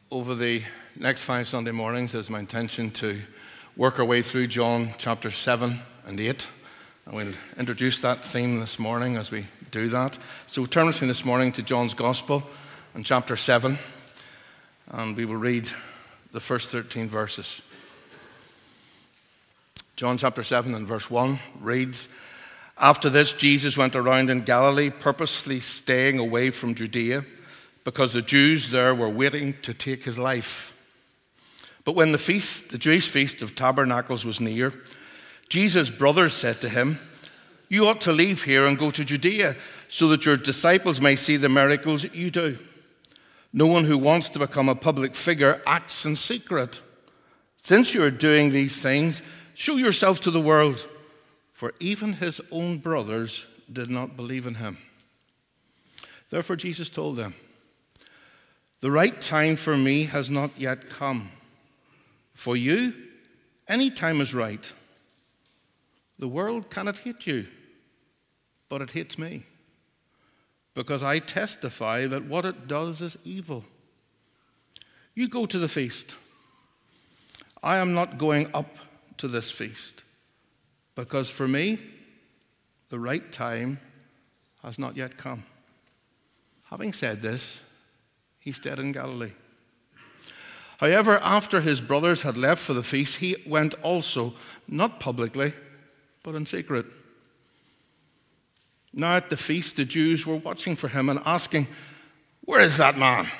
Over the next 5 Sunday mornings, it's my intention to work our way through John chapter 7 and 8. And we'll introduce that theme this morning as we do that. So turn with me this morning to John's Gospel and chapter 7. And we will read the first 13 verses. John chapter 7 and verse 1 reads, "After this, Jesus went around in Galilee, purposely staying away from Judea, because the Jews there were waiting to take his life. But when the Jewish feast of Tabernacles was near, Jesus' brothers said to him, 'You ought to leave here and go to Judea, so that your disciples may see the miracles you do. No one who wants to become a public figure acts in secret. Since you are doing these things, show yourself to the world.' For even his own brothers did not believe in him. Therefore Jesus told them, 'The right time for me has not yet come. For you, any time is right. The world cannot hate you, but it hates me, because I testify that what it does is evil. You go to the feast. I am not going up to this feast, because for me, the right time has not yet come.' Having said this, he stayed in Galilee. However, after his brothers had left for the feast, he went also, not publicly, but in secret. Now at the feast, the Jews were watching for him and asking, 'Where is that man?'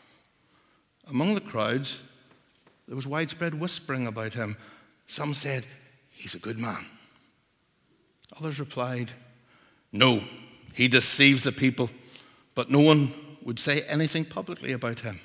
Among the crowds, there was widespread whispering about him. Some said, 'He's a good man.' Others replied, 'No, he deceives the people.' But no one would say anything publicly about him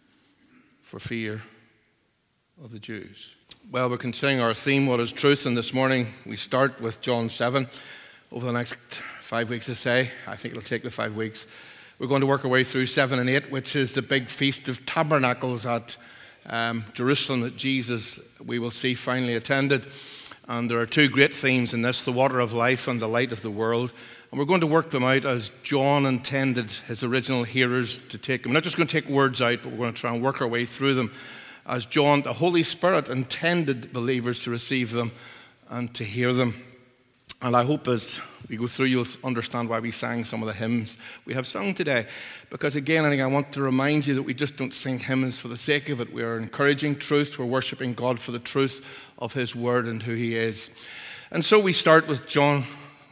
for fear of the Jews." Well, we're continuing our theme, What is Truth? And this morning we start with John 7. Over the next 5 weeks, I think it'll take the 5 weeks. We're going to work our way through 7 and 8, which is the big Feast of Tabernacles at Jerusalem that Jesus, we will see, finally attended. And there are two great themes in this, the water of life and the light of the world. And we're going to work them out as John intended his original hearers to take them. We're not just going to take words out, but we're going to try and work our way through them as John, the Holy Spirit, intended believers to receive them and to hear them. And I hope as we go through, you'll understand why we sang some of the hymns we have sung today. Because again, I want to remind you that we just don't sing hymns for the sake of it. We are encouraging truth. We're worshiping God for the truth of his word and who he is. And so we start with John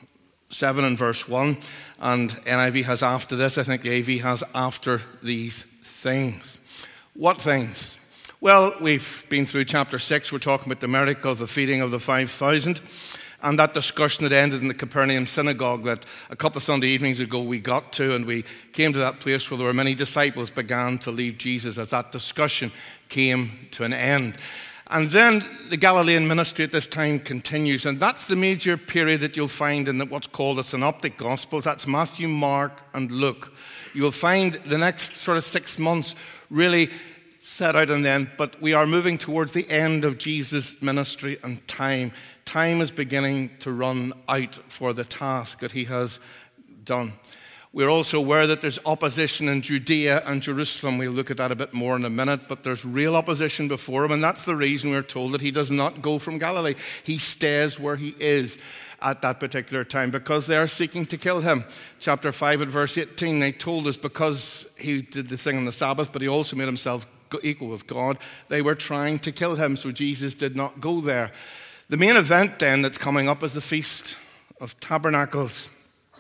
7 and verse 1. And NIV has after this. I think the AV has after these things. What things? Well, we've been through chapter 6. We're talking about the miracle of the feeding of the 5,000. And that discussion that ended in the Capernaum synagogue that a couple of Sunday evenings ago we got to, and we came to that place where there were many disciples began to leave Jesus as that discussion came to an end. And then the Galilean ministry at this time continues, and that's the major period that you'll find in what's called the Synoptic Gospels. That's Matthew, Mark, and Luke. You will find the next sort of 6 months really set out in them, but we are moving towards the end of Jesus' ministry and time. Time is beginning to run out for the task that he has done. We're also aware that there's opposition in Judea and Jerusalem. We'll look at that a bit more in a minute, but there's real opposition before him, and that's the reason we're told that he does not go from Galilee. He stays where he is at that particular time because they are seeking to kill him. Chapter 5 at verse 18, they told us because he did the thing on the Sabbath, but he also made himself equal with God, they were trying to kill him, so Jesus did not go there. The main event then that's coming up is the Feast of Tabernacles.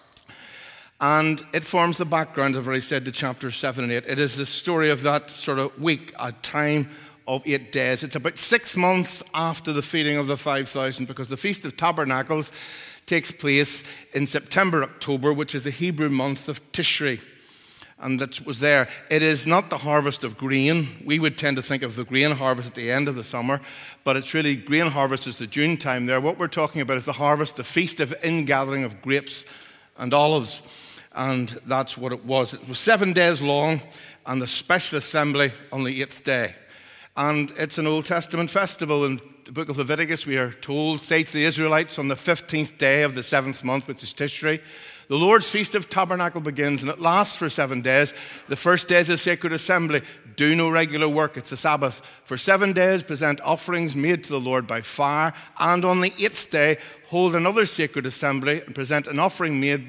And it forms the background, as I've already said, to chapter 7 and 8. It is the story of that sort of week, a time of 8 days. It's about 6 months after the feeding of the 5,000 because the Feast of Tabernacles takes place in September, October, which is the Hebrew month of Tishri. And that was there. It is not the harvest of grain. We would tend to think of the grain harvest at the end of the summer, but it's really grain harvest is the June time there. What we're talking about is the harvest, the feast of ingathering of grapes and olives. And that's what it was. It was 7 days long and the special assembly on the 8th day. And it's an Old Testament festival. In the book of Leviticus, we are told, say to the Israelites on the 15th day of the 7th month, which is Tishri, The Lord's Feast of Tabernacle begins, and it lasts for 7 days. The first day is a sacred assembly. Do no regular work. It's a Sabbath. For 7 days, present offerings made to the Lord by fire. And on the 8th day, hold another sacred assembly and present an offering made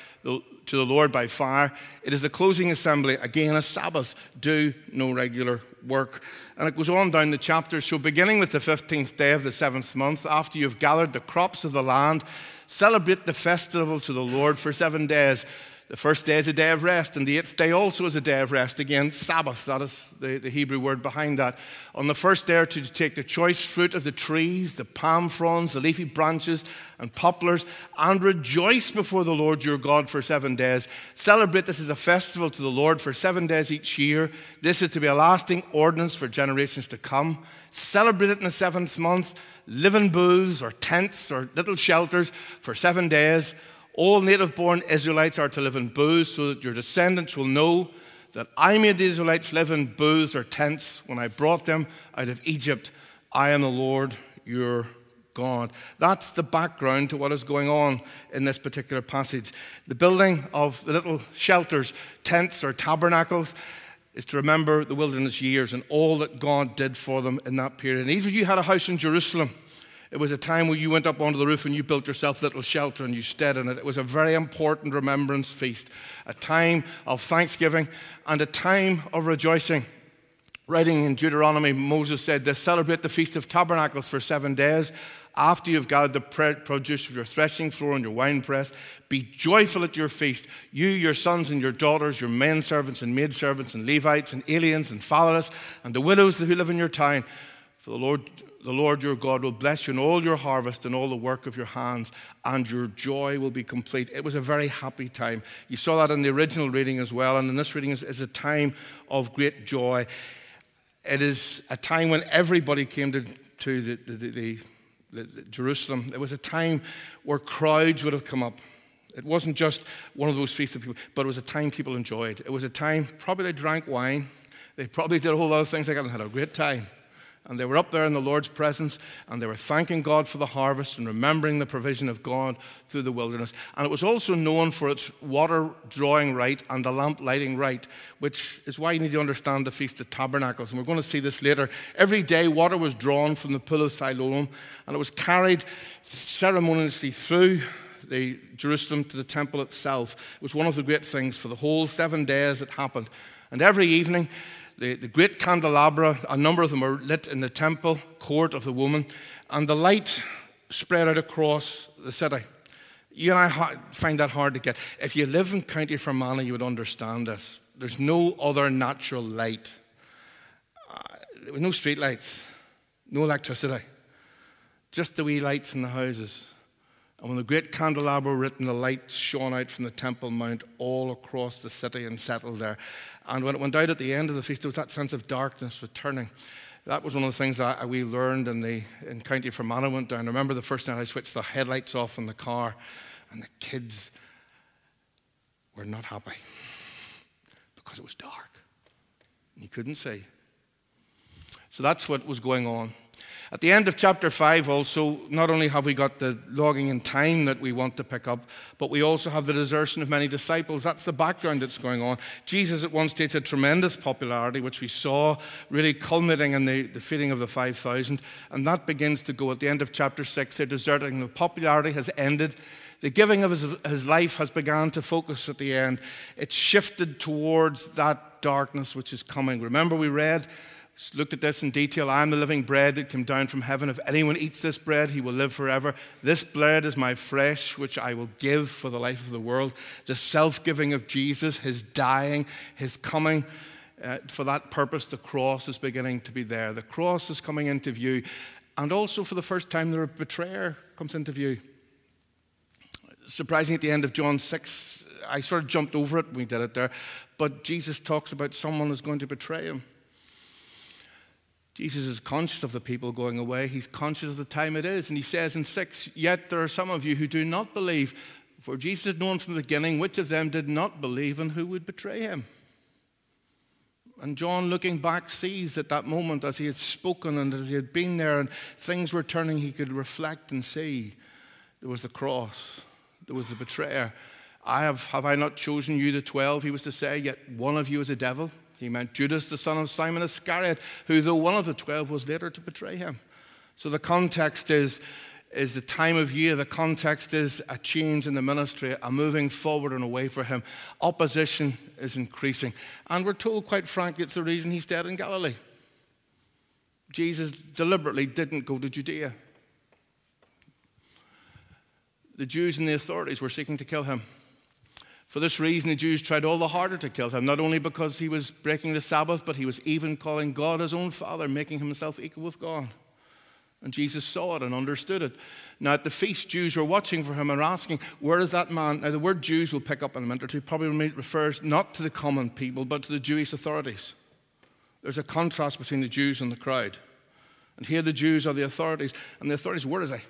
to the Lord by fire. It is the closing assembly, again a Sabbath. Do no regular work. And it goes on down the chapter. So beginning with the 15th day of the 7th month, after you've gathered the crops of the land, celebrate the festival to the Lord for 7 days. The first day is a day of rest, and the 8th day also is a day of rest. Again, Sabbath, that is the Hebrew word behind that. On the first day are to take the choice fruit of the trees, the palm fronds, the leafy branches, and poplars, and rejoice before the Lord your God for 7 days. Celebrate this as a festival to the Lord for 7 days each year. This is to be a lasting ordinance for generations to come. Celebrate it in the 7th month. Live in booths or tents or little shelters for 7 days. All native-born Israelites are to live in booths so that your descendants will know that I made the Israelites live in booths or tents when I brought them out of Egypt. I am the Lord your God. That's the background to what is going on in this particular passage. The building of the little shelters, tents or tabernacles, is to remember the wilderness years and all that God did for them in that period. And even if you had a house in Jerusalem, it was a time where you went up onto the roof and you built yourself a little shelter and you stayed in it. It was a very important remembrance feast, a time of thanksgiving and a time of rejoicing. Writing in Deuteronomy, Moses said this: celebrate the Feast of Tabernacles for 7 days. After you've gathered the produce of your threshing floor and your winepress, be joyful at your feast, you, your sons and your daughters, your men servants and maid servants and Levites and aliens and fatherless and the widows who live in your town. For the Lord your God will bless you in all your harvest and all the work of your hands, and your joy will be complete. It was a very happy time. You saw that in the original reading as well, and in this reading is a time of great joy. It is a time when everybody came to Jerusalem. It was a time where crowds would have come up. It wasn't just one of those feasts of people, but it was a time people enjoyed. It was a time, probably they drank wine. They probably did a whole lot of things like that and had a great time. And they were up there in the Lord's presence, and they were thanking God for the harvest and remembering the provision of God through the wilderness. And it was also known for its water drawing rite and the lamp lighting rite, which is why you need to understand the Feast of Tabernacles. And we're going to see this later. Every day, water was drawn from the pool of Siloam, and it was carried ceremoniously through Jerusalem to the temple itself. It was one of the great things. For the whole 7 days it happened. And every evening, the great candelabra, a number of them are lit in the temple court of the woman, and the light spread out across the city. You and I find that hard to get. If you live in County Fermanagh, you would understand this. There's no other natural light. There was no street lights, no electricity, just the wee lights in the houses. And when the great candelabra were lit, the light shone out from the Temple Mount all across the city and settled there. And when it went out at the end of the feast, there was that sense of darkness returning. That was one of the things that we learned in County Fermanagh. Went down. I remember the first night I switched the headlights off in the car, and the kids were not happy because it was dark. You couldn't see. So that's what was going on. At the end of chapter 5 also, not only have we got the logging in time that we want to pick up, but we also have the desertion of many disciples. That's the background that's going on. Jesus at one stage had tremendous popularity, which we saw really culminating in the feeding of the 5,000. And that begins to go at the end of chapter 6. They're deserting. The popularity has ended. The giving of his life has begun to focus at the end. It's shifted towards that darkness which is coming. Remember we looked at this in detail. I am the living bread that came down from heaven. If anyone eats this bread, he will live forever. This bread is my flesh, which I will give for the life of the world. The self-giving of Jesus, his dying, his coming. For that purpose, the cross is beginning to be there. The cross is coming into view. And also for the first time, the betrayer comes into view. Surprising at the end of John 6, I sort of jumped over it when we did it there. But Jesus talks about someone who's going to betray him. Jesus is conscious of the people going away. He's conscious of the time it is. And he says in 6, yet there are some of you who do not believe. For Jesus had known from the beginning which of them did not believe and who would betray him. And John, looking back, sees at that moment as he had spoken and as he had been there and things were turning, he could reflect and see there was the cross, there was the betrayer. Have I not chosen you, the 12, he was to say, yet one of you is a devil. He meant Judas, the son of Simon Iscariot, who, though one of the 12, was later to betray him. So the context is the time of year. The context is a change in the ministry, a moving forward and away for him. Opposition is increasing. And we're told, quite frankly, it's the reason he's dead in Galilee. Jesus deliberately didn't go to Judea. The Jews and the authorities were seeking to kill him. For this reason, the Jews tried all the harder to kill him, not only because he was breaking the Sabbath, but he was even calling God his own Father, making himself equal with God. And Jesus saw it and understood it. Now, at the feast, Jews were watching for him and asking, where is that man? Now, the word Jews we'll pick up in a minute or two probably refers not to the common people, but to the Jewish authorities. There's a contrast between the Jews and the crowd. And here the Jews are the authorities. And the authorities, where is he?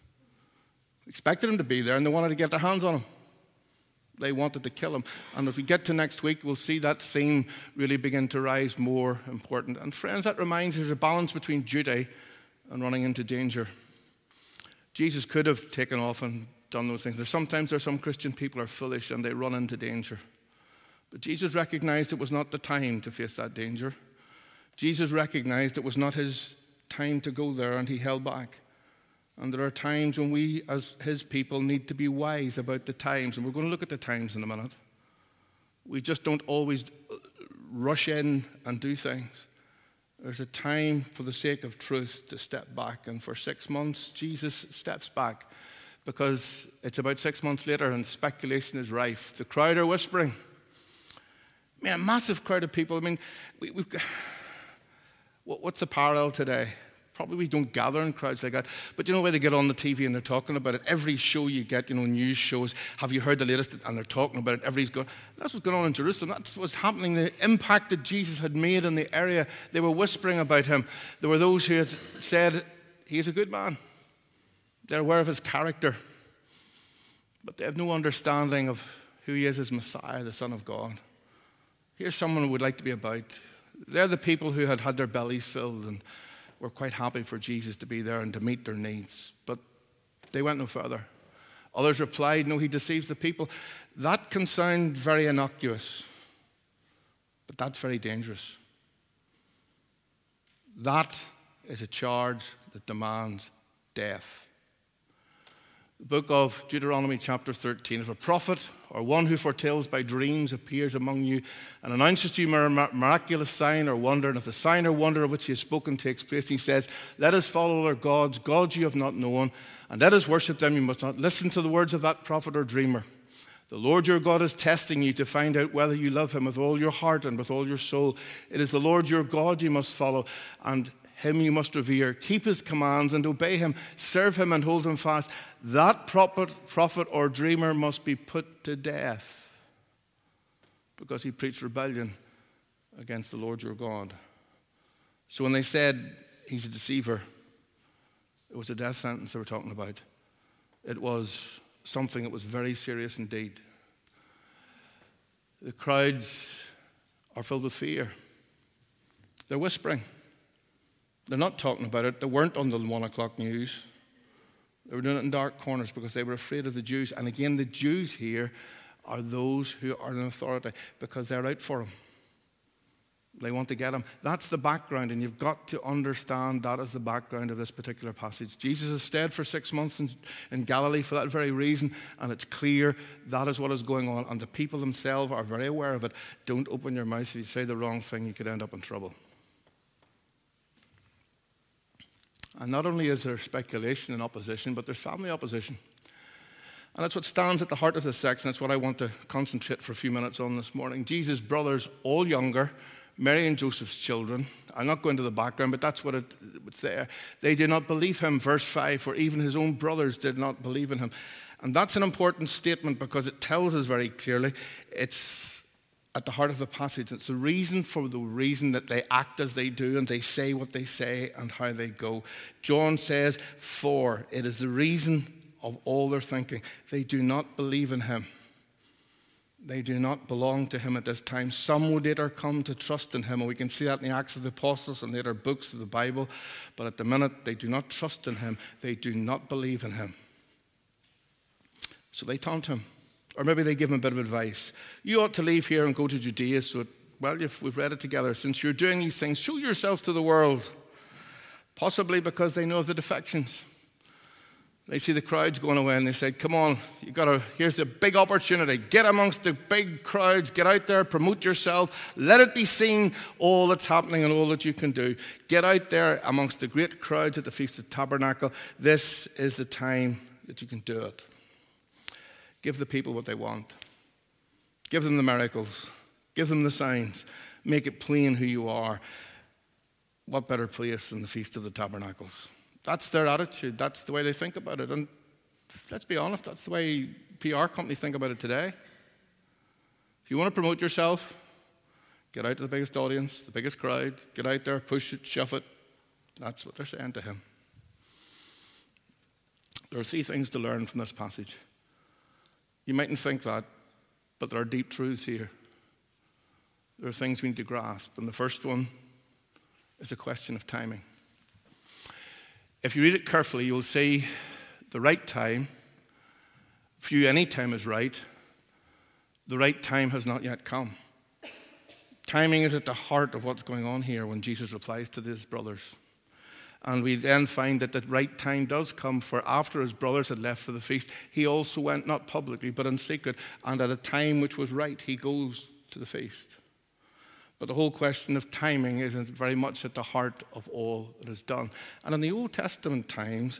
Expected him to be there, and they wanted to get their hands on him. They wanted to kill him. And if we get to next week, we'll see that theme really begin to rise more important. And friends, that reminds us there's a balance between duty and running into danger. Jesus could have taken off and done those things. Sometimes there's some Christian people are foolish and they run into danger. But Jesus recognized it was not the time to face that danger. Jesus recognized it was not his time to go there, and he held back. And there are times when we, as his people, need to be wise about the times. And we're going to look at the times in a minute. We just don't always rush in and do things. There's a time, for the sake of truth, to step back. And for 6 months, Jesus steps back because it's about 6 months later and speculation is rife. The crowd are whispering. Man, a massive crowd of people. I mean, we've got... What's the parallel today? Probably we don't gather in crowds like that. But you know where they get on the TV and they're talking about it? Every show you get, news shows, have you heard the latest? And they're talking about it. Everybody's going, that's what's going on in Jerusalem. That's what's happening. The impact that Jesus had made in the area. They were whispering about him. There were those who had said, he is a good man. They're aware of his character. But they have no understanding of who he is as Messiah, the Son of God. Here's someone who would like to be about. They're the people who had had their bellies filled and were quite happy for Jesus to be there and to meet their needs. But they went no further. Others replied, no, he deceives the people. That can sound very innocuous, but that's very dangerous. That is a charge that demands death. The book of Deuteronomy chapter 13, if a prophet or one who foretells by dreams appears among you and announces to you a miraculous sign or wonder, and if the sign or wonder of which he has spoken takes place, he says, let us follow their gods you have not known, and let us worship them. You must not listen to the words of that prophet or dreamer. The Lord your God is testing you to find out whether you love him with all your heart and with all your soul. It is the Lord your God you must follow, and him you must revere. Keep his commands and obey him. Serve him and hold him fast. That prophet or dreamer must be put to death because he preached rebellion against the Lord your God. So when they said he's a deceiver, it was a death sentence they were talking about. It was something that was very serious indeed. The crowds are filled with fear. They're whispering. They're not talking about it. They weren't on the 1 o'clock news. They were doing it in dark corners because they were afraid of the Jews. And again, the Jews here are those who are in authority because they're out for him. They want to get him. That's the background, and you've got to understand that is the background of this particular passage. Jesus has stayed for 6 months in Galilee for that very reason, and it's clear that is what is going on. And the people themselves are very aware of it. Don't open your mouth. If you say the wrong thing, you could end up in trouble. And not only is there speculation and opposition, but there's family opposition. And that's what stands at the heart of this section. That's what I want to concentrate for a few minutes on this morning. Jesus' brothers, all younger, Mary and Joseph's children. I'm not going to the background, but that's what it's there. They did not believe him, verse 5, for even his own brothers did not believe in him. And that's an important statement because it tells us very clearly it's at the heart of the passage. It's the reason that they act as they do and they say what they say and how they go. John says, for it is the reason of all their thinking. They do not believe in him. They do not belong to him at this time. Some would later come to trust in him, and we can see that in the Acts of the Apostles and later books of the Bible. But at the minute, they do not trust in him. They do not believe in him. So they taunt him. Or maybe they give him a bit of advice. You ought to leave here and go to Judea. We've read it together. Since you're doing these things, show yourself to the world. Possibly because they know of the defections. They see the crowds going away and they say, come on, here's the big opportunity. Get amongst the big crowds. Get out there, promote yourself. Let it be seen all that's happening and all that you can do. Get out there amongst the great crowds at the Feast of Tabernacle. This is the time that you can do it. Give the people what they want. Give them the miracles. Give them the signs. Make it plain who you are. What better place than the Feast of the Tabernacles? That's their attitude. That's the way they think about it. And let's be honest, that's the way PR companies think about it today. If you want to promote yourself, get out to the biggest audience, the biggest crowd, get out there, push it, shove it. That's what they're saying to him. There are 3 things to learn from this passage. You mightn't think that, but there are deep truths here. There are things we need to grasp. And the first one is a question of timing. If you read it carefully, you'll see the right time. For you, any time is right. The right time has not yet come. Timing is at the heart of what's going on here when Jesus replies to his brothers. And we then find that the right time does come, for after his brothers had left for the feast, he also went, not publicly, but in secret, and at a time which was right, he goes to the feast. But the whole question of timing is very much at the heart of all that is done. And in the Old Testament times,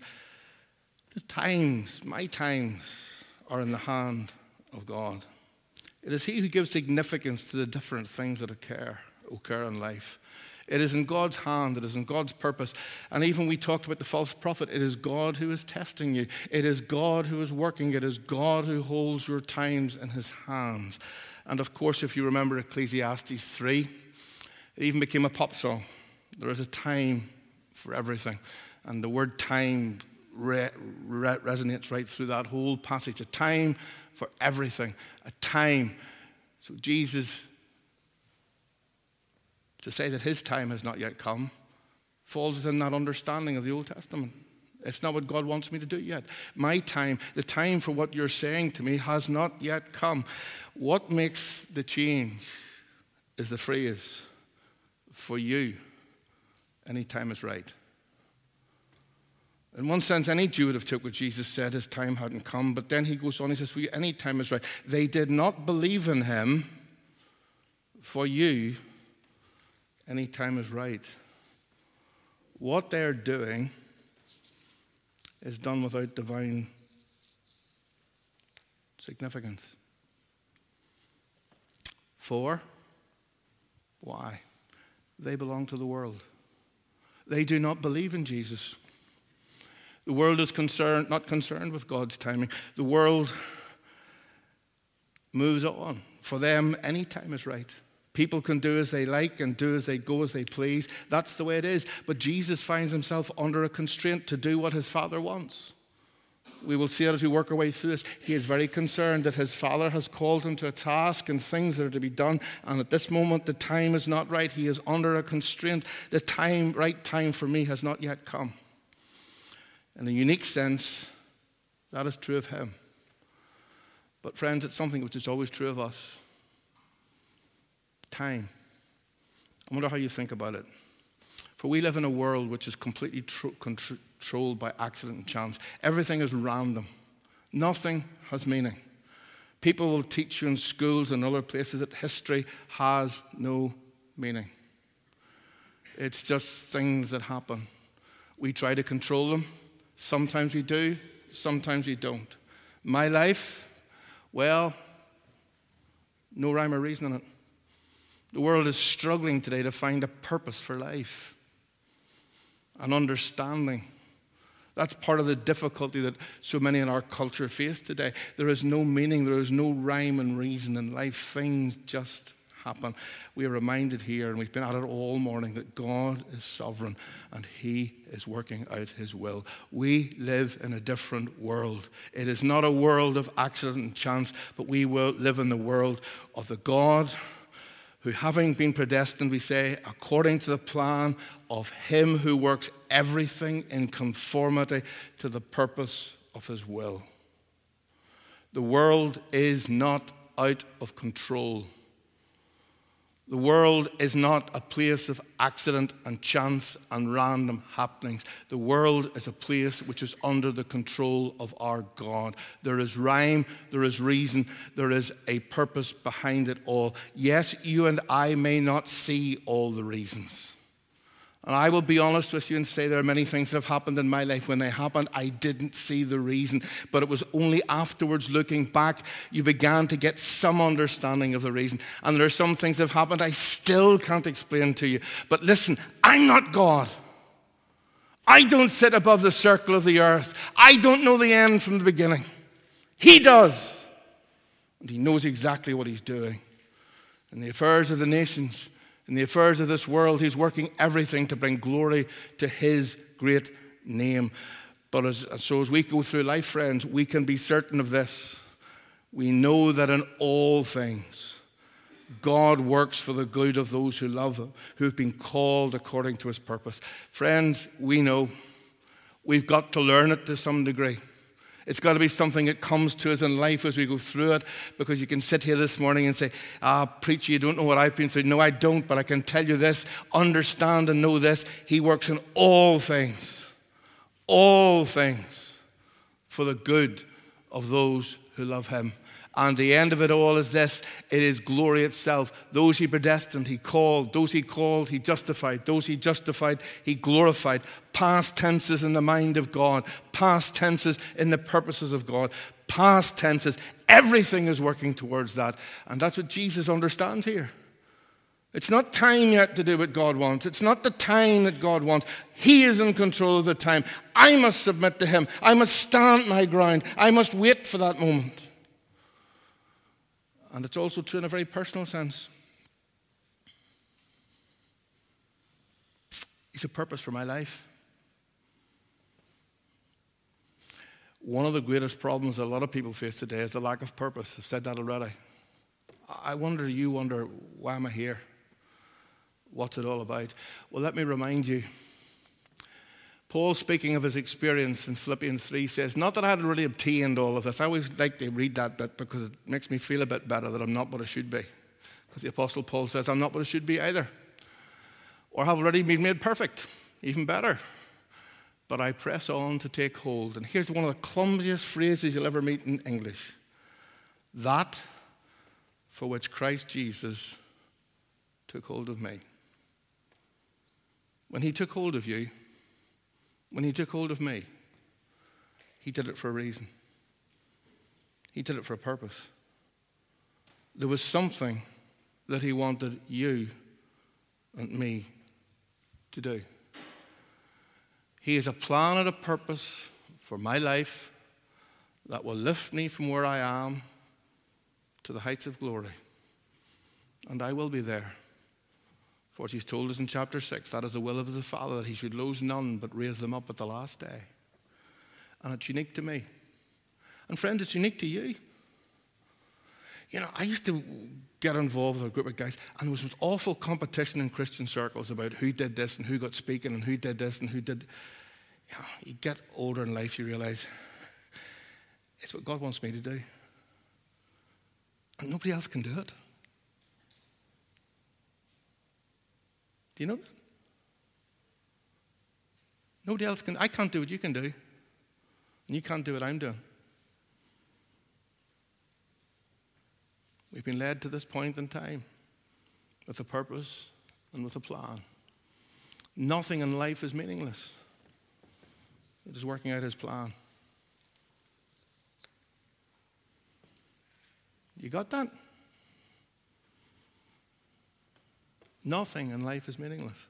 my times, are in the hand of God. It is he who gives significance to the different things that occur in life. It is in God's hand. It is in God's purpose. And even we talked about the false prophet. It is God who is testing you. It is God who is working. It is God who holds your times in his hands. And of course, if you remember Ecclesiastes 3, it even became a pop song. There is a time for everything. And the word time resonates right through that whole passage. A time for everything. A time. So Jesus, to say that his time has not yet come, falls within that understanding of the Old Testament. It's not what God wants me to do yet. My time, the time for what you're saying to me, has not yet come. What makes the change is the phrase, for you, any time is right. In one sense, any Jew would have took what Jesus said, his time hadn't come. But then he goes on, he says, for you, any time is right. They did not believe in him. For you, any time is right. What they're doing is done without divine significance. For, why? They belong to the world. They do not believe in Jesus. The world is not concerned with God's timing. The world moves on. For them, any time is right. People can do as they like and do as they go as they please. That's the way it is. But Jesus finds himself under a constraint to do what his Father wants. We will see it as we work our way through this. He is very concerned that his Father has called him to a task and things that are to be done. And at this moment, the time is not right. He is under a constraint. The right time for me has not yet come. In a unique sense, that is true of him. But friends, it's something which is always true of us. Time. I wonder how you think about it. For we live in a world which is completely controlled by accident and chance. Everything is random. Nothing has meaning. People will teach you in schools and other places that history has no meaning. It's just things that happen. We try to control them. Sometimes we do, sometimes we don't. My life, well, no rhyme or reason in it. The world is struggling today to find a purpose for life, an understanding. That's part of the difficulty that so many in our culture face today. There is no meaning, there is no rhyme and reason in life. Things just happen. We are reminded here, and we've been at it all morning, that God is sovereign and he is working out his will. We live in a different world. It is not a world of accident and chance, but we will live in the world of the God who, having been predestined, we say, according to the plan of him who works everything in conformity to the purpose of his will. The world is not out of control. The world is not a place of accident and chance and random happenings. The world is a place which is under the control of our God. There is rhyme, there is reason, there is a purpose behind it all. Yes, you and I may not see all the reasons. And I will be honest with you and say there are many things that have happened in my life. When they happened, I didn't see the reason. But it was only afterwards, looking back, you began to get some understanding of the reason. And there are some things that have happened I still can't explain to you. But listen, I'm not God. I don't sit above the circle of the earth. I don't know the end from the beginning. He does. And he knows exactly what he's doing. In the affairs of the nations, in the affairs of this world, he's working everything to bring glory to his great name. But as we go through life, friends, we can be certain of this. We know that in all things, God works for the good of those who love him, who have been called according to his purpose. Friends, we know we've got to learn it to some degree. It's got to be something that comes to us in life as we go through it, because you can sit here this morning and say, preacher, you don't know what I've been through. No, I don't, but I can tell you this, understand and know this, he works in all things for the good of those who love him. And the end of it all is this: it is glory itself. Those he predestined, he called. Those he called, he justified. Those he justified, he glorified. Past tenses in the mind of God. Past tenses in the purposes of God. Past tenses. Everything is working towards that. And that's what Jesus understands here. It's not time yet to do what God wants. It's not the time that God wants. He is in control of the time. I must submit to him. I must stand my ground. I must wait for that moment. And it's also true in a very personal sense. He's a purpose for my life. One of the greatest problems that a lot of people face today is the lack of purpose. I've said that already. You wonder, why am I here? What's it all about? Well, let me remind you. Paul, speaking of his experience in Philippians 3, says, not that I had really obtained all of this. I always like to read that bit because it makes me feel a bit better that I'm not what I should be. Because the Apostle Paul says, I'm not what I should be either. Or have already been made perfect, even better. But I press on to take hold. And here's one of the clumsiest phrases you'll ever meet in English. That for which Christ Jesus took hold of me. When he took hold of you, when he took hold of me, he did it for a reason. He did it for a purpose. There was something that he wanted you and me to do. He has a plan and a purpose for my life that will lift me from where I am to the heights of glory. And I will be there. For what he's told us in chapter 6, that is the will of the Father, that he should lose none but raise them up at the last day. And it's unique to me. And friends, it's unique to you. You know, I used to get involved with a group of guys, and there was this awful competition in Christian circles about who did this and who got speaking and who did this and who did. You know, you get older in life, you realize it's what God wants me to do. And nobody else can do it. Do you know that? Nobody else can. I can't do what you can do. And you can't do what I'm doing. We've been led to this point in time with a purpose and with a plan. Nothing in life is meaningless. It is working out his plan. You got that? Nothing in life is meaningless.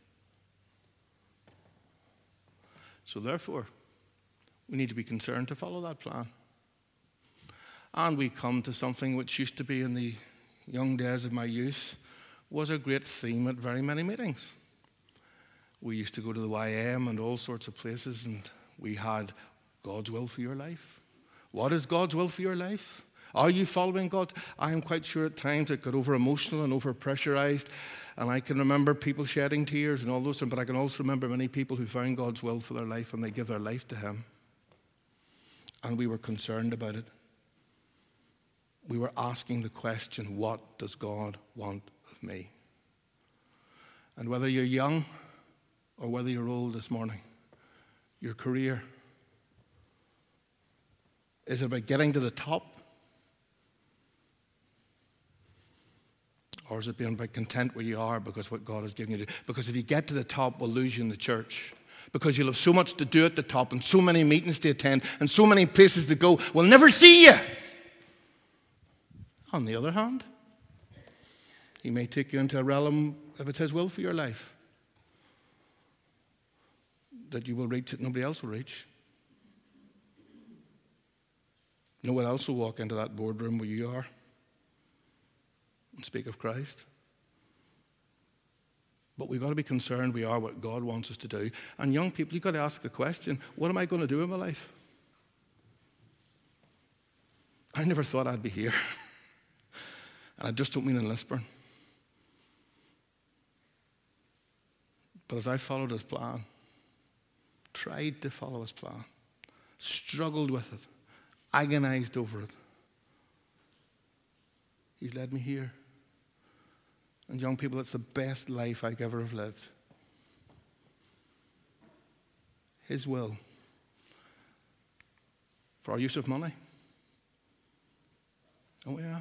So therefore, we need to be concerned to follow that plan. And we come to something which used to be in the young days of my youth, was a great theme at very many meetings. We used to go to the YM and all sorts of places, and we had God's will for your life. What is God's will for your life? Are you following God? I am quite sure at times it got over emotional and over pressurized, and I can remember people shedding tears and all those things, but I can also remember many people who found God's will for their life and they give their life to him. And we were concerned about it. we were asking the question, what does God want of me? And whether you're young or whether you're old this morning, your career, is it about getting to the top? Or is it being about content where you are because what God has given you to do? Because if you get to the top, we'll lose you in the church. Because you'll have so much to do at the top and so many meetings to attend and so many places to go, we'll never see you. On the other hand, He may take you into a realm, if it's His will for your life, that you will reach that nobody else will reach. No one else will walk into that boardroom where you are and speak of Christ. But we've got to be concerned we are what God wants us to do. And young people, you've got to ask the question, what am I going to do in my life? I never thought I'd be here. And I just don't mean in Lisburn. But as I followed His plan, tried to follow His plan, struggled with it, agonized over it, He's led me here. And young people, it's the best life I could ever have lived. His will for our use of money. Oh yeah.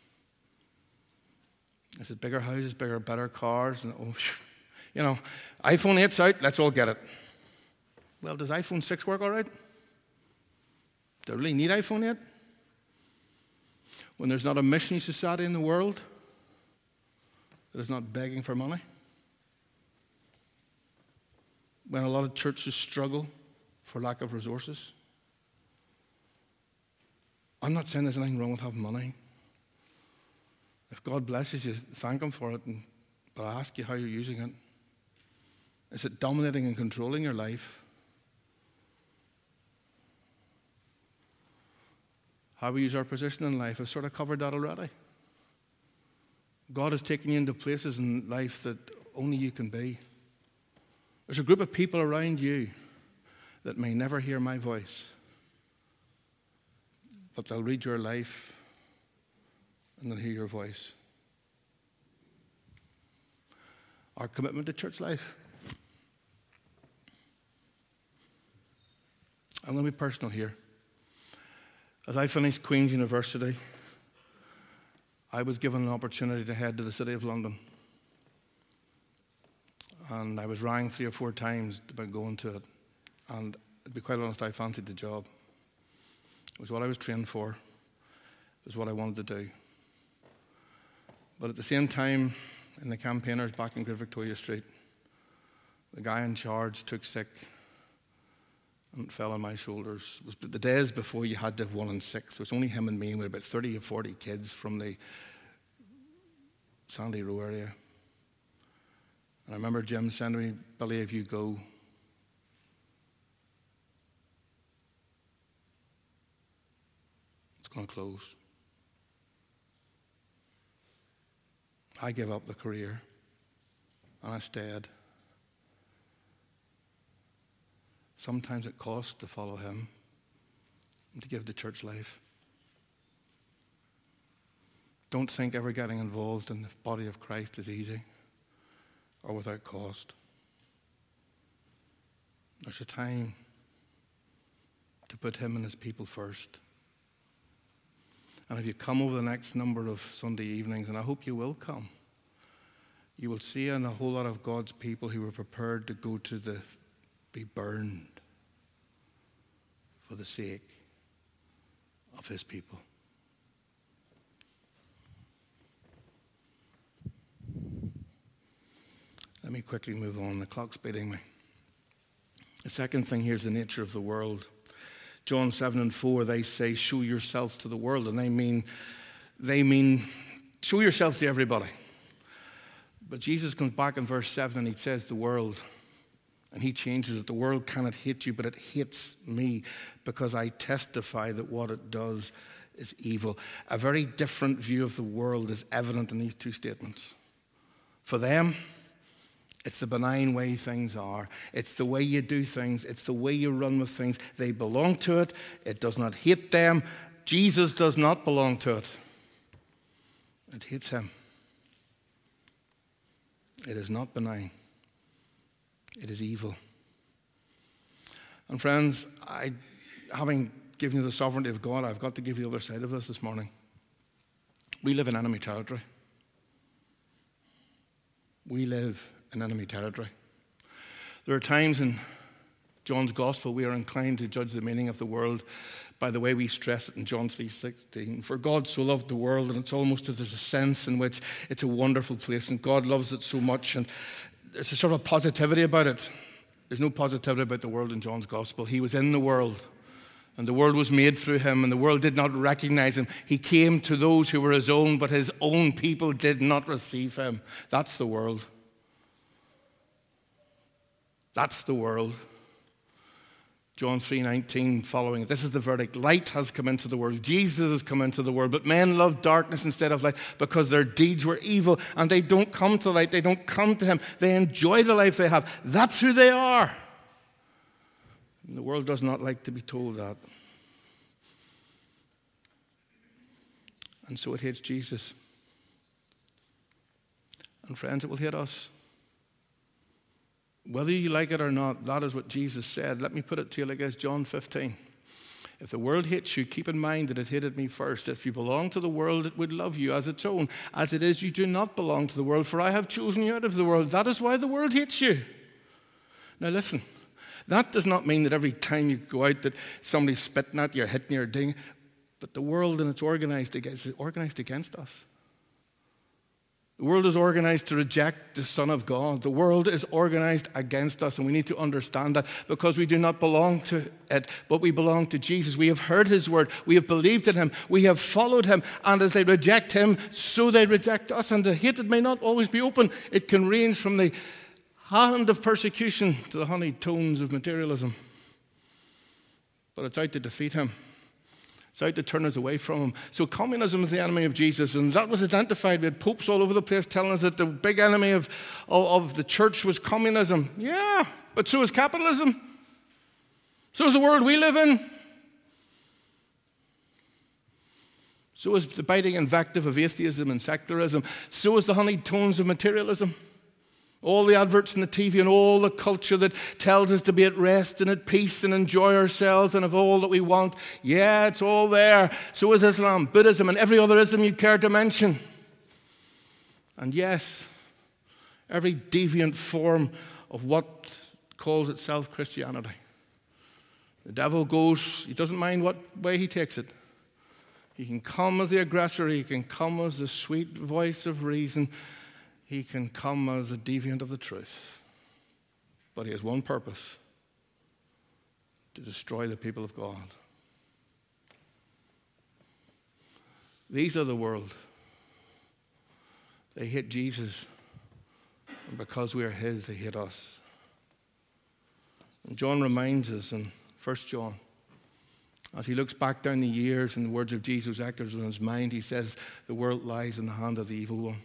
Is it bigger houses, bigger, better cars? And iPhone 8's out, let's all get it. Well, does iPhone 6 work all right? Do I really need iPhone 8? When there's not a missionary society in the world that is not begging for money? When a lot of churches struggle for lack of resources? I'm not saying there's anything wrong with having money. If God blesses you, thank Him for it, but I ask you how you're using it. Is it dominating and controlling your life? How we use our position in life, I've sort of covered that already. God has taken you into places in life that only you can be. There's a group of people around you that may never hear my voice, but they'll read your life and they'll hear your voice. Our commitment to church life. I'm going to be personal here. As I finished Queen's University, I was given an opportunity to head to the City of London. And I was rang 3 or 4 times about going to it. And to be quite honest, I fancied the job. It was what I was trained for. It was what I wanted to do. But at the same time, in the campaigners back in Great Victoria Street, the guy in charge took sick and it fell on my shoulders. It was the days before you had to have 1 in 6. So it was only him and me, and we had about 30 or 40 kids from the Sandy Row area. And I remember Jim saying to me, Billy, if you go, it's going to close. I gave up the career, and I stayed. Sometimes it costs to follow Him and to give the church life. Don't think ever getting involved in the body of Christ is easy or without cost. There's a time to put Him and His people first. And if you come over the next number of Sunday evenings, and I hope you will come, you will see in a whole lot of God's people who were prepared to go to be burned for the sake of His people. Let me quickly move on. The clock's beating me. The second thing here is the nature of the world. John 7:4, they say, show yourself to the world. And they mean, show yourself to everybody. But Jesus comes back in verse 7 and He says, the world. And He changes it. The world cannot hate you, but it hates me because I testify that what it does is evil. A very different view of the world is evident in these 2 statements. For them, it's the benign way things are. It's the way you do things. It's the way you run with things. They belong to it. It does not hate them. Jesus does not belong to it. It hates him. It is not benign. It is evil. And friends, having given you the sovereignty of God, I've got to give you the other side of this morning. We live in enemy territory. We live in enemy territory. There are times in John's Gospel we are inclined to judge the meaning of the world by the way we stress it in John 3:16. For God so loved the world, and it's almost as there's a sense in which it's a wonderful place, and God loves it so much, and there's a sort of positivity about it. There's no positivity about the world in John's Gospel. He was in the world, and the world was made through him, and the world did not recognize him. He came to those who were his own, but his own people did not receive him. That's the world. That's the world. John 3:19 following it. This is the verdict. Light has come into the world. Jesus has come into the world. But men love darkness instead of light because their deeds were evil. And they don't come to light. They don't come to him. They enjoy the life they have. That's who they are. And the world does not like to be told that. And so it hates Jesus. And friends, it will hate us. Whether you like it or not, that is what Jesus said. Let me put it to you like this, John 15. If the world hates you, keep in mind that it hated me first. If you belong to the world, it would love you as its own. As it is, you do not belong to the world, for I have chosen you out of the world. That is why the world hates you. Now listen, that does not mean that every time you go out that somebody's spitting at you or hitting you or ding. But the world, and it's organized against us. The world is organized to reject the Son of God. The world is organized against us, and we need to understand that because we do not belong to it, but we belong to Jesus. We have heard his word. We have believed in him. We have followed him. And as they reject him, so they reject us. And the hatred may not always be open. It can range from the hand of persecution to the honeyed tones of materialism. But it's out to defeat him. It's out to turn us away from him. So communism is the enemy of Jesus, and that was identified. We had popes all over the place telling us that the big enemy of the church was communism. Yeah, but so is capitalism. So is the world we live in. So is the biting invective of atheism and secularism. So is the honeyed tones of materialism. All the adverts on the TV and all the culture that tells us to be at rest and at peace and enjoy ourselves and have all that we want. Yeah, it's all there. So is Islam, Buddhism, and every other ism you care to mention. And yes, every deviant form of what calls itself Christianity. The devil goes, he doesn't mind what way he takes it. He can come as the aggressor, he can come as the sweet voice of reason. He can come as a deviant of the truth. But he has one purpose: to destroy the people of God. These are the world. They hate Jesus. And because we are his, they hate us. And John reminds us in 1 John, as he looks back down the years and the words of Jesus echoes in his mind, he says, the world lies in the hand of the evil one.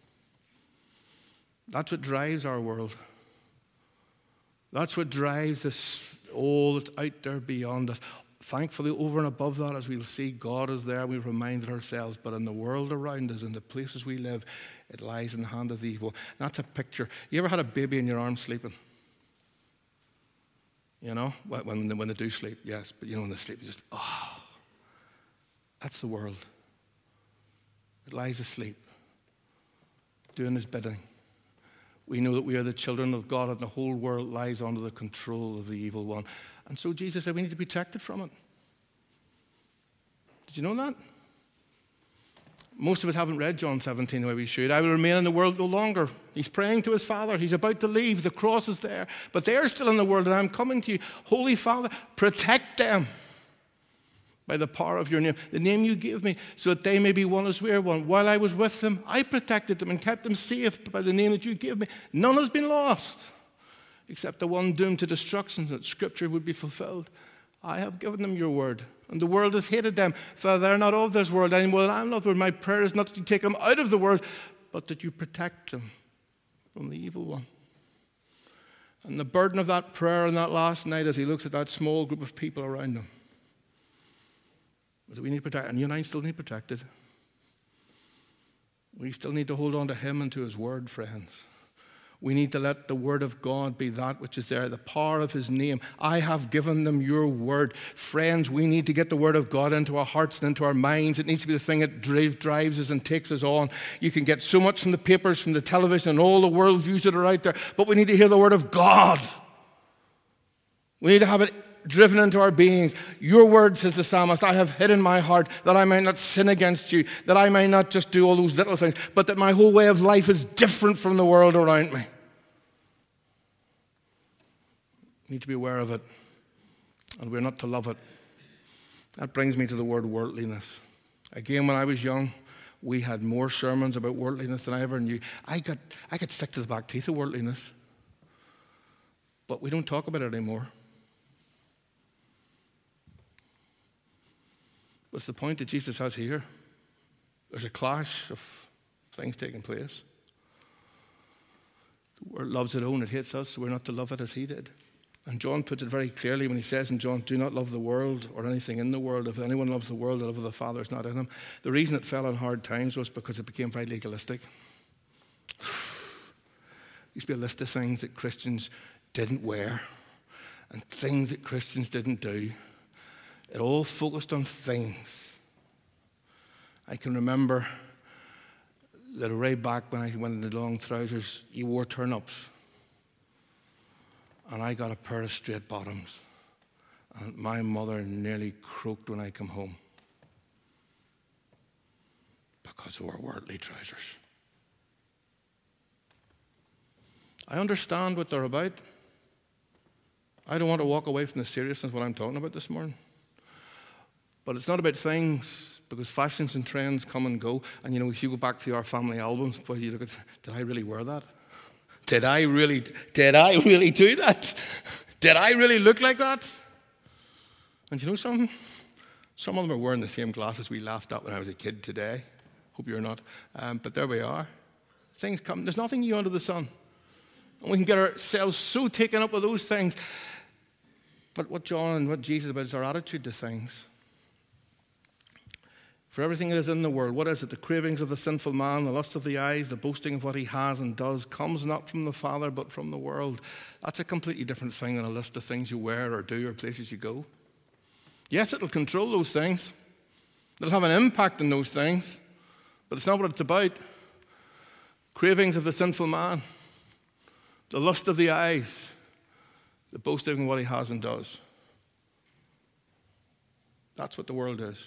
That's what drives our world. That's what drives this, all that's out there beyond us. Thankfully, over and above that, as we'll see, God is there. We've reminded ourselves. But in the world around us, in the places we live, it lies in the hand of the evil. And that's a picture. You ever had a baby in your arms sleeping? You know, when they do sleep, yes. But you know, when they sleep, you just, that's the world. It lies asleep, doing his bidding. We know that we are the children of God, and the whole world lies under the control of the evil one. And so Jesus said we need to be protected from it. Did you know that? Most of us haven't read John 17 the way we should. I will remain in the world no longer. He's praying to his Father. He's about to leave. The cross is there. But they are still in the world, and I'm coming to you. Holy Father, protect them by the power of your name, the name you gave me, so that they may be one as we are one. While I was with them, I protected them and kept them safe by the name that you gave me. None has been lost, except the one doomed to destruction, that Scripture would be fulfilled. I have given them your word, and the world has hated them, for they are not of this world anymore than I am not of the world. My prayer is not that you take them out of the world, but that you protect them from the evil one. And the burden of that prayer on that last night, as he looks at that small group of people around him, that we need to protect, and you and I still need protected. We still need to hold on to him and to his word, friends. We need to let the word of God be that which is there, the power of his name. I have given them your word. Friends, we need to get the word of God into our hearts and into our minds. It needs to be the thing that drives us and takes us on. You can get so much from the papers, from the television, and all the worldviews that are out there, but we need to hear the word of God. We need to have it driven into our beings. Your word, says the psalmist, I have hid in my heart that I might not sin against you, that I may not just do all those little things, but that my whole way of life is different from the world around me. We need to be aware of it, and we're not to love it. That brings me to the word worldliness. Again, when I was young, we had more sermons about worldliness than I ever knew. I got sick to the back teeth of worldliness, but we don't talk about it anymore. What's the point that Jesus has here? There's a clash of things taking place. The world loves its own, it hates us, so we're not to love it as he did. And John puts it very clearly when he says in John, do not love the world or anything in the world. If anyone loves the world, the love of the Father is not in him. The reason it fell on hard times was because it became very legalistic. There used to be a list of things that Christians didn't wear and things that Christians didn't do. It all focused on things. I can remember that way back when I went into long trousers, you wore turn-ups. And I got a pair of straight bottoms. And my mother nearly croaked when I come home. Because they were worldly trousers. I understand what they're about. I don't want to walk away from the seriousness of what I'm talking about this morning. But it's not about things, because fashions and trends come and go. And if you go back through our family albums, boy, you look at, did I really wear that? Did I really do that? Did I really look like that? And you know something? Some of them are wearing the same glasses we laughed at when I was a kid today. Hope you're not. But there we are. Things come. There's nothing new under the sun. And we can get ourselves so taken up with those things. But what John and what Jesus is about is our attitude to things. For everything that is in the world, what is it? The cravings of the sinful man, the lust of the eyes, the boasting of what he has and does, comes not from the Father, but from the world. That's a completely different thing than a list of things you wear or do or places you go. Yes, it'll control those things. It'll have an impact on those things. But it's not what it's about. Cravings of the sinful man, the lust of the eyes, the boasting of what he has and does. That's what the world is.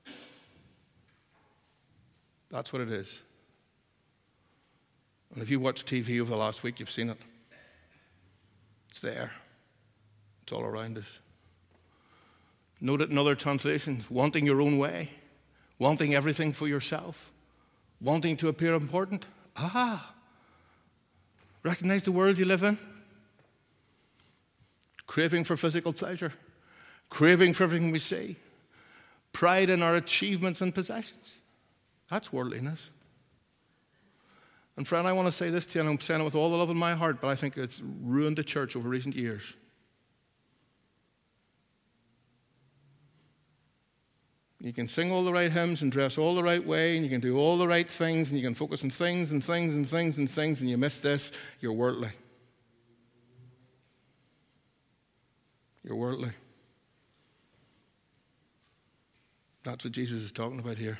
That's what it is. And if you watched TV over the last week, you've seen it. It's there. It's all around us. Note it in other translations. Wanting your own way. Wanting everything for yourself. Wanting to appear important. Recognize the world you live in. Craving for physical pleasure. Craving for everything we see. Pride in our achievements and possessions. That's worldliness. And friend, I want to say this to you, and I'm saying it with all the love in my heart, but I think it's ruined the church over recent years. You can sing all the right hymns and dress all the right way, and you can do all the right things, and you can focus on things and things and things and things, and you miss this, you're worldly. You're worldly. That's what Jesus is talking about here.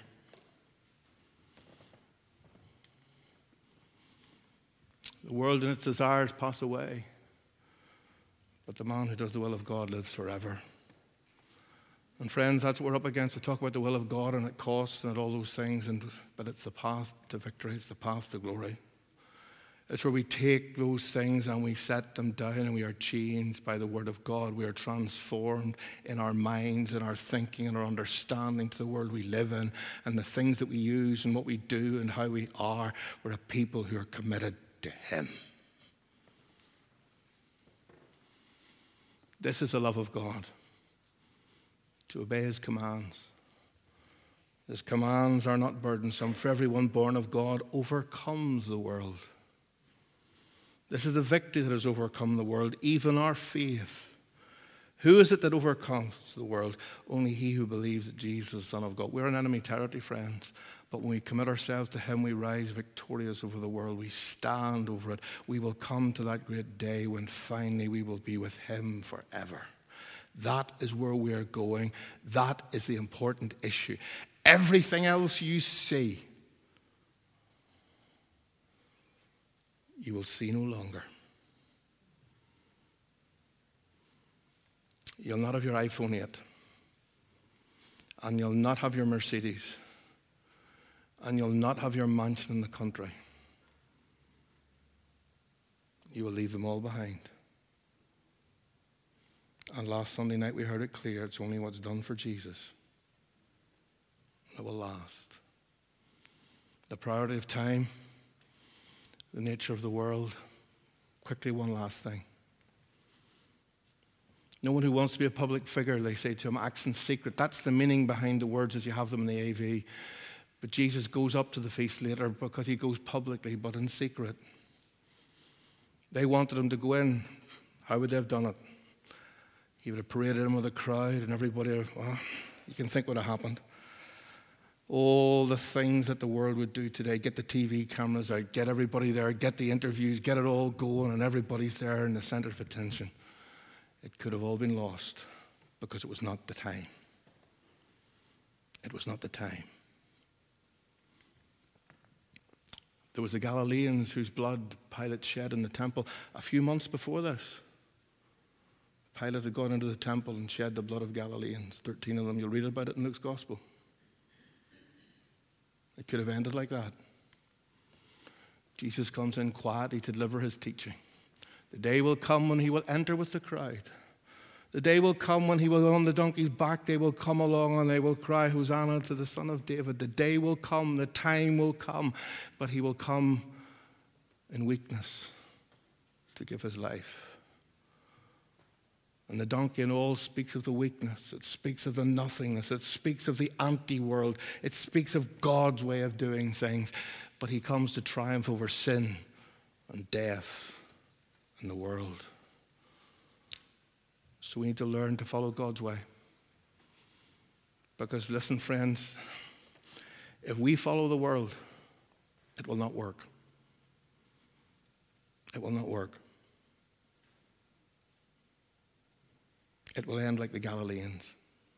The world and its desires pass away, but the man who does the will of God lives forever. And friends, that's what we're up against. We talk about the will of God and it costs and all those things, but it's the path to victory. It's the path to glory. It's where we take those things and we set them down and we are changed by the word of God. We are transformed in our minds and our thinking and our understanding to the world we live in and the things that we use and what we do and how we are. We're a people who are committed to him. This is the love of God, to obey his commands. His commands are not burdensome, for everyone born of God overcomes the world. This is the victory that has overcome the world, even our faith. Who is it that overcomes the world? Only he who believes that Jesus is the Son of God. We're in enemy territory, friends. But when we commit ourselves to him, we rise victorious over the world. We stand over it. We will come to that great day when finally we will be with him forever. That is where we are going. That is the important issue. Everything else you see, you will see no longer. You'll not have your iPhone 8. And you'll not have your Mercedes. And you'll not have your mansion in the country. You will leave them all behind. And last Sunday night we heard it clear, it's only what's done for Jesus that will last. The priority of time, the nature of the world. Quickly, one last thing. No one who wants to be a public figure, they say to him, acts in secret. That's the meaning behind the words as you have them in the AV. But Jesus goes up to the feast later because he goes publicly, but in secret. They wanted him to go in. How would they have done it? He would have paraded him with a crowd and everybody, well, you can think what would have happened. All the things that the world would do today, get the TV cameras out, get everybody there, get the interviews, get it all going, and everybody's there in the center of attention. It could have all been lost because it was not the time. It was not the time. There was the Galileans whose blood Pilate shed in the temple a few months before this. Pilate had gone into the temple and shed the blood of Galileans, 13 of them. You'll read about it in Luke's Gospel. It could have ended like that. Jesus comes in quietly to deliver his teaching. The day will come when he will enter with the crowd. The day will come when he will on the donkey's back. They will come along and they will cry, Hosanna to the Son of David. The day will come, the time will come, but he will come in weakness to give his life. And the donkey in all speaks of the weakness. It speaks of the nothingness. It speaks of the anti-world. It speaks of God's way of doing things. But he comes to triumph over sin and death and the world. So we need to learn to follow God's way. Because listen, friends, if we follow the world, it will not work. It will not work. It will end like the Galileans.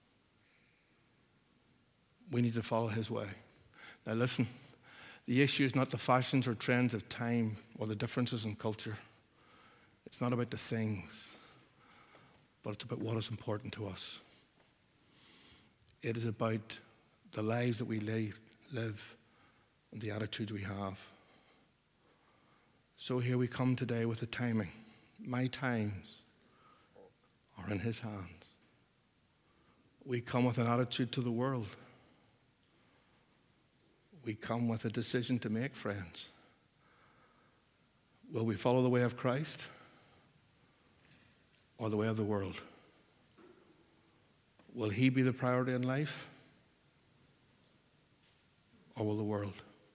We need to follow his way. Now listen, the issue is not the fashions or trends of time or the differences in culture. It's not about the things, but it's about what is important to us. It is about the lives that we live and the attitudes we have. So here we come today with the timing. My times are in his hands. We come with an attitude to the world. We come with a decision to make, friends. Will we follow the way of Christ or the way of the world? Will he be the priority in life or will the world?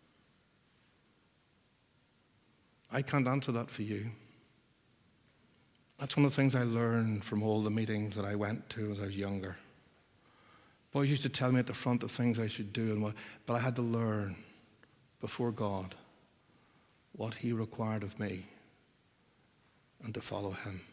I can't answer that for you. That's one of the things I learned from all the meetings that I went to as I was younger. Boys used to tell me at the front the things I should do, but I had to learn before God what he required of me and to follow him.